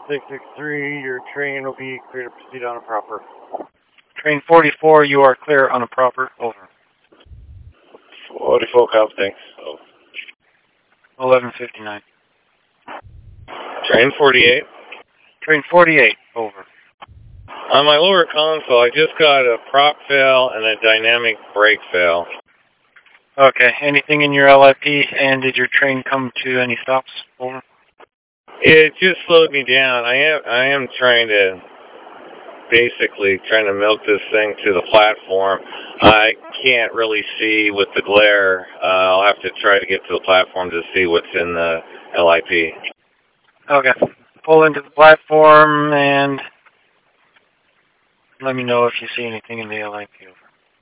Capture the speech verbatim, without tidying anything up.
six six three, your train will be clear to proceed on a proper. Train forty-four, you are clear on a proper. Over. forty-four, copy, thanks. Over. eleven fifty-nine. Train forty-eight. Train forty-eight, over. On my lower console, I just got a prop fail and a dynamic brake fail. Okay, anything in your L I P, and did your train come to any stops? Over. It just slowed me down. I am I am trying to, basically trying to milk this thing to the platform. I can't really see with the glare. Uh, I'll have to try to get to the platform to see what's in the L I P. Okay, pull into the platform and let me know if you see anything in the L I P. Over.